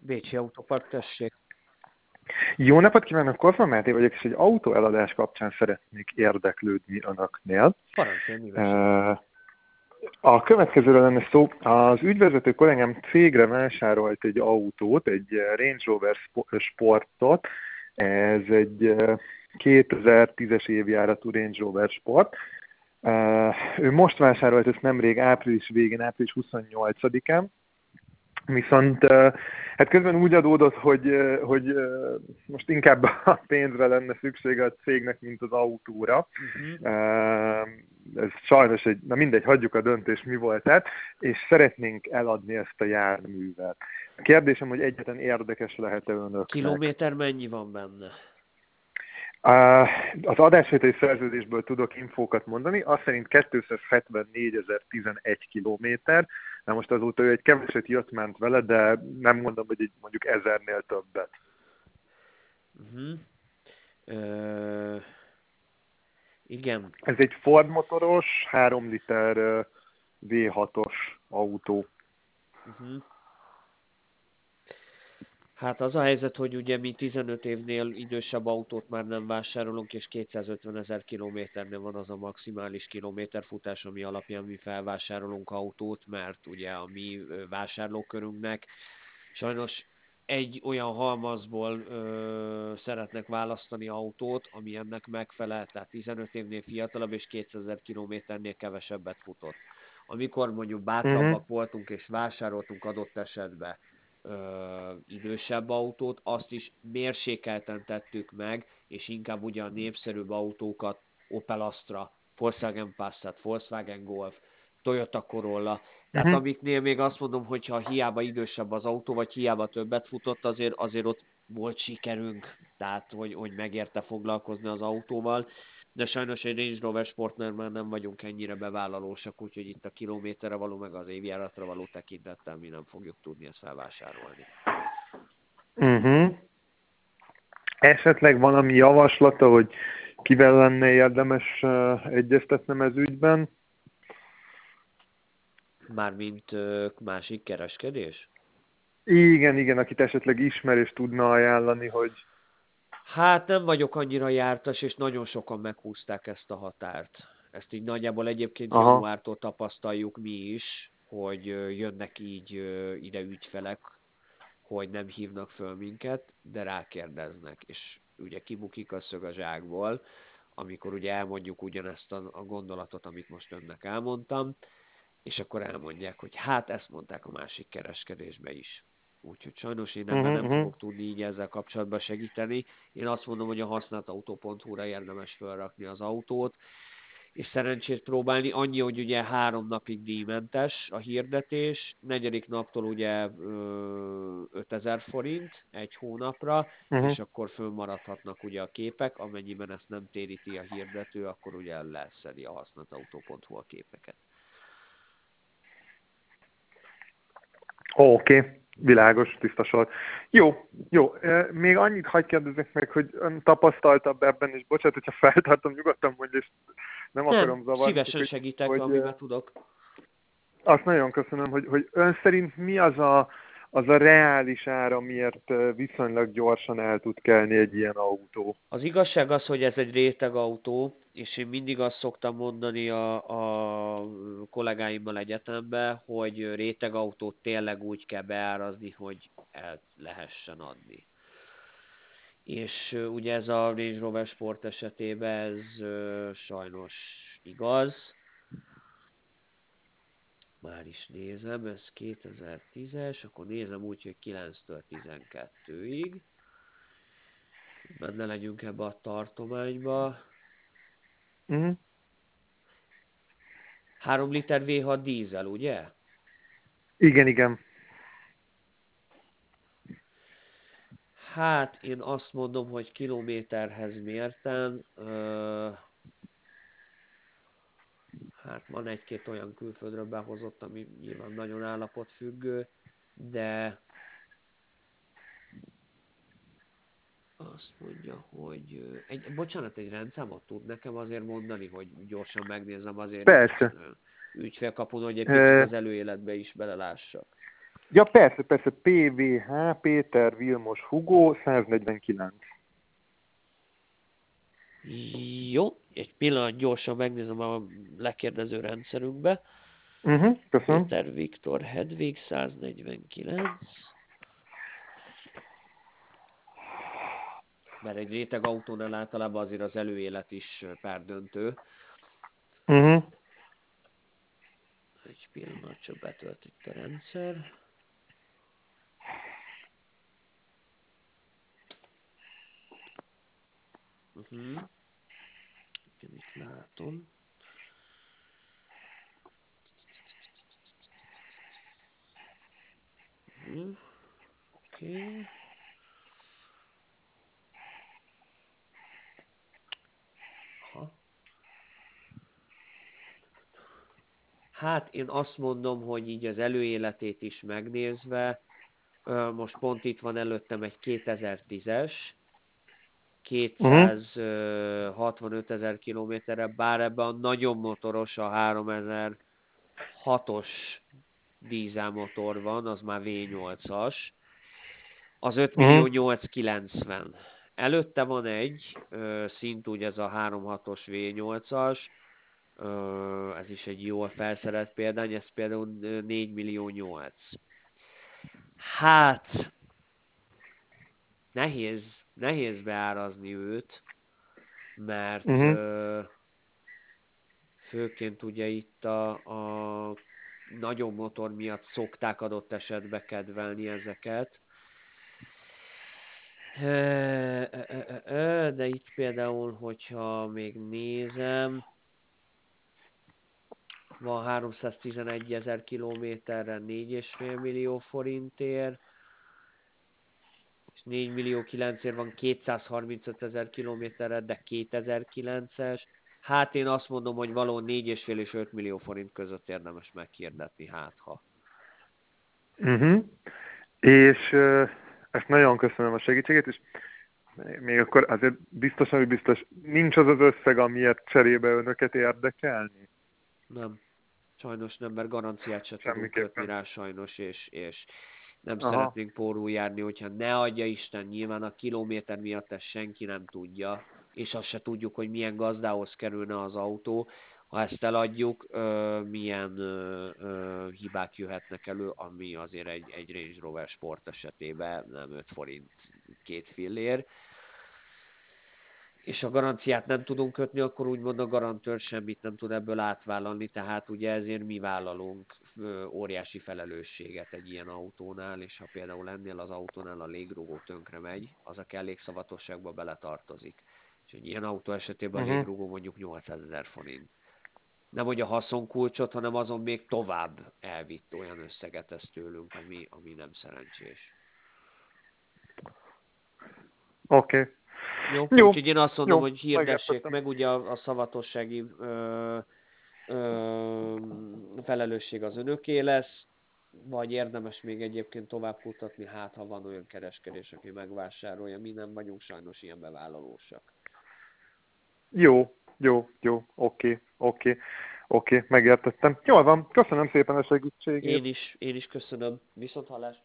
Bécsi Autópark, tessék. Jó napot kívánok, Korfa Máté vagyok, és egy autóeladás kapcsán szeretnék érdeklődni önöknél. Parancsoljon szívesen. A következőről lenne szó. Az ügyvezető kollégám cégre vásárolt egy autót, egy Range Rover Sportot. Ez egy 2010-es évjáratú Range Rover Sport. Ő most vásárolt ezt nemrég április végén, április 28-án. Viszont hát közben úgy adódott, hogy most inkább a pénzre lenne szüksége a cégnek, mint az autóra. Ez sajnos na mindegy, hagyjuk a döntést, mi volt ez, és szeretnénk eladni ezt a járművet. A kérdésem, hogy egyáltalán érdekes lehet-e önöknek? Kilométer mennyi van benne? Az adásvételi szerződésből tudok infókat mondani, azt szerint 274.011 kilométer. Na most azóta ő egy keveset jött-ment vele, de nem mondom, hogy mondjuk 1000-nél többet. Igen. Ez egy Ford motoros, 3 liter V6-os autó. Hát az a helyzet, hogy ugye mi 15 évnél idősebb autót már nem vásárolunk, és 250.000 kilométernél van az a maximális kilométerfutás, ami alapján mi felvásárolunk autót, mert ugye a mi vásárlókörünknek sajnos egy olyan halmazból szeretnek választani autót, ami ennek megfelel, tehát 15 évnél fiatalabb és 200.000 kilométernél kevesebbet futott. Amikor mondjuk bátrabbak voltunk és vásároltunk adott esetben idősebb autót, azt is mérsékelten tettük meg, és inkább ugye a népszerűbb autókat, Opel Astra, Volkswagen Passat, Volkswagen Golf, Toyota Corolla, tehát amiknél még azt mondom, hogy ha hiába idősebb az autó, vagy hiába többet futott, azért ott volt sikerünk, tehát hogy megérte foglalkozni az autóval, de sajnos egy Range Rover Sportnál már nem vagyunk ennyire bevállalósak, úgyhogy itt a kilométerre való, meg az évjáratra való tekintettel mi nem fogjuk tudni ezt felvásárolni. Esetleg valami javaslata, hogy kivel lenne érdemes egyeztetnem ez ügyben? Mármint másik kereskedés? Igen, akit esetleg ismer és tudna ajánlani, hogy... Hát nem vagyok annyira jártas, és nagyon sokan meghúzták ezt a határt. Ezt így nagyjából egyébként januártól tapasztaljuk mi is, hogy jönnek így ide ügyfelek, hogy nem hívnak föl minket, de rákérdeznek, és ugye kibukik a szög a zsákból, amikor ugye elmondjuk ugyanezt a gondolatot, amit most önnek elmondtam, és akkor elmondják, hogy hát ezt mondták a másik kereskedésbe is. Úgyhogy sajnos én ebben nem fogok tudni így ezzel kapcsolatban segíteni. Én azt mondom, hogy a használtautó.hu-ra érdemes felrakni az autót, és szerencsét próbálni. Annyi, hogy ugye 3 napig díjmentes a hirdetés, 4. naptól ugye 5000 forint egy hónapra, és akkor fönnmaradhatnak ugye a képek, amennyiben ezt nem téríti a hirdető, akkor ugye leszedi a használtautó.hu a képeket. Oké, világos, tiszta sor. Jó. Még annyit hadd kérdezzek meg, hogy ön tapasztaltabb ebben, és bocsánat, hogyha feltartom, nyugodtan mondja, és nem akarom zavarni. Szívesen segítek, amiben tudok. Azt nagyon köszönöm, hogy ön szerint mi az a reális ára, miért viszonylag gyorsan el tud kelni egy ilyen autó? Az igazság az, hogy ez egy rétegautó, és én mindig azt szoktam mondani a kollégáimmal egyetemben, hogy rétegautót tényleg úgy kell beárazni, hogy el lehessen adni. És ugye ez a Range Rover Sport esetében ez sajnos igaz. Már is nézem, ez 2010-es, akkor nézem úgy, hogy 9-től 12-ig. Benne legyünk ebbe a tartományba. 3 liter V6 dízel, ugye? Igen. Hát én azt mondom, hogy kilométerhez mérten, hát van egy-két olyan külföldről behozott, ami nyilván nagyon állapotfüggő, de azt mondja, hogy bocsánat, egy rendszámot tud nekem azért mondani, hogy gyorsan megnézem azért Persze. ügyfélkapun, hogy egy picit az előéletbe is belelássak. Ja, persze, persze, PVH, Péter Vilmos Hugo, 149. Jó, egy pillanat, gyorsan megnézem a lekérdező rendszerünkbe. Köszönöm. Péter Viktor Hedvig 149. Mert egy réteg autónál általában azért az előélet is perdöntő. Uh-huh. Egy pillanat, csak betölt itt a rendszer. Igen, itt látom. Oké. Aha. Hát én azt mondom, hogy így az előéletét is megnézve, most pont itt van előttem egy 2010-es, Uh-huh. 265 ezer kilométerre, bár ebben a nagyon motoros, a 3006-os dízelmotor van, az már V8-as, az 5 millió Uh-huh. 890. Előtte van egy, szintúgy ez a 3.6-os V8-as, ez is egy jól felszerelt példány, ez például 4 millió 8. Hát, nehéz beárazni őt, mert Uh-huh. főként ugye itt a nagyobb motor miatt szokták adott esetben kedvelni ezeket. De itt például, hogyha még nézem, van 311 ezer kilométerre 4,5 millió forintért, és 4 millió 9-ért van 235 ezer kilométerre, de 2009-es. Hát én azt mondom, hogy való 4,5 és 5 millió forint között érdemes meghirdetni, hát ha. Uh-huh. És ezt nagyon köszönöm a segítséget, és még akkor azért biztos, hogy biztos, nincs az az összeg, amiért cserébe önöket érdekelni? Nem. Sajnos nem, mert garanciát se tudunk kötni Semmiképpen. rá sajnos, és nem Aha. szeretnénk pórul járni, hogyha ne adja Isten, nyilván a kilométer miatt ezt senki nem tudja, és azt se tudjuk, hogy milyen gazdához kerülne az autó. Ha ezt eladjuk, milyen hibák jöhetnek elő, ami azért egy Range Rover Sport esetében nem 5 forint 2 fillér, és a garanciát nem tudunk kötni, akkor úgymond a garantőr semmit nem tud ebből átvállalni, tehát ugye ezért mi vállalunk óriási felelősséget egy ilyen autónál, és ha például ennél az autónál a légrugó tönkre megy, az a kellékszavatosságba beletartozik. És egy ilyen autó esetében a Uh-huh. légrugó mondjuk 800 ezer forint. Nem hogy a haszonkulcsot, hanem azon még tovább elvitt olyan összeget ez tőlünk, ami nem szerencsés. Oké. Okay. Jó, Jó. úgyhogy én azt mondom, Jó. hogy hirdessék Megértettem. meg, ugye a szavatossági felelősség az önöké lesz, vagy érdemes még egyébként tovább kutatni, hát ha van olyan kereskedés, aki megvásárolja, mi nem vagyunk sajnos ilyen bevállalósak. Jó. Jó. Jó. Oké. Oké. Oké. Megértettem. Jól van. Köszönöm szépen a segítségét. Én is köszönöm. Viszonthallás!